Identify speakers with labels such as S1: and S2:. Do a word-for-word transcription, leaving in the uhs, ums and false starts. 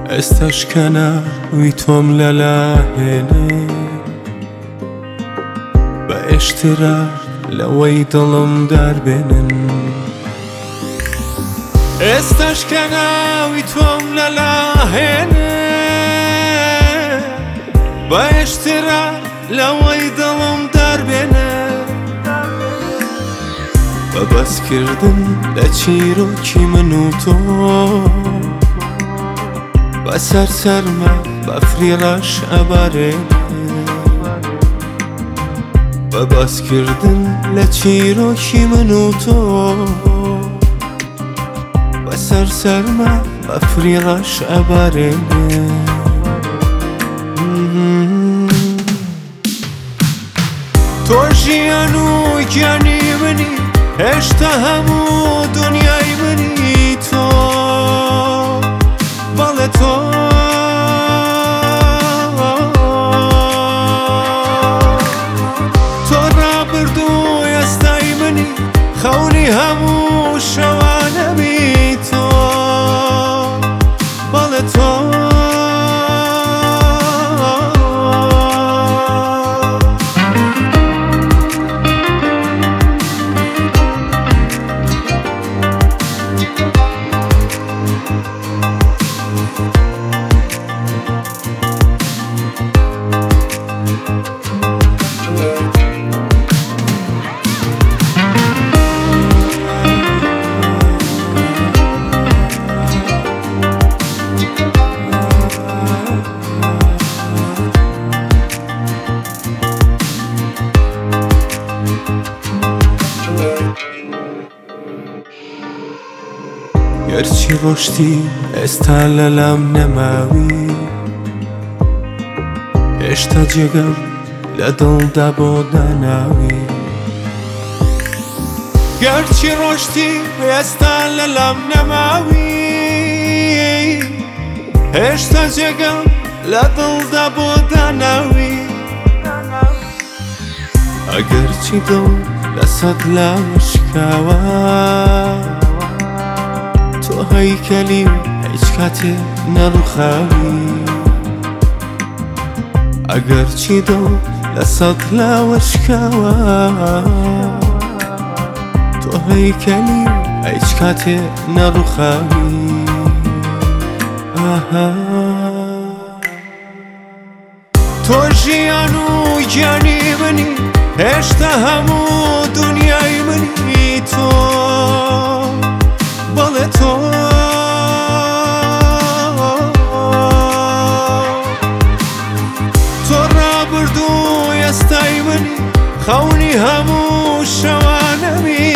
S1: استشکنە وی تۆم لەلاهێنێ بە ئێشترا لەوەی دڵم داربێنن ئێستاشکەنا وی تۆم لەلاهێنێ بە ئێشترا لەوەی دڵم داربێنێ بە بەسکردن لە چیرۆکی من و تۆ بەسەر سەرمە بەفری ڕەش ئەبارێنێ بە بەسکردن لە چیرۆکی من و تۆ بەسەر سەرمە بەفری ڕەش ئەبارێنێ تۆ ژیان و گیانی منی هێشتا هەموو دنیای منی تۆ بەڵێ تۆ تۆ ڕابردوو ئێستای منی خەونی هەموو شەوانەمی تۆ بەڵێ تۆ گەرچی ڕۆشتی ئێستا لەلام نەماوی هێشتا جێگەم لە دڵدا بۆ داناوی گەرچی ڕۆشتی ئێستا لەلام نەماوی هێشتا جێگەم لە دڵدا بۆ داناوی ئەگەرچی دڵ لە سەد لاوەشکاوە تۆ هەیکەلی هیچ کاتێ نەڕووخاوی ئەگەرچی دڵ لە سەد لاوەشکاوە تۆ هەیکەلی هیچ کاتێ نەڕووخاوی تۆ ژیان و گیانی منی هێشتا هەموو دنیای منی تۆ بەڵێ تۆ تۆ ڕابردوو ئێستای منی خەونی هەموو شەوانەمی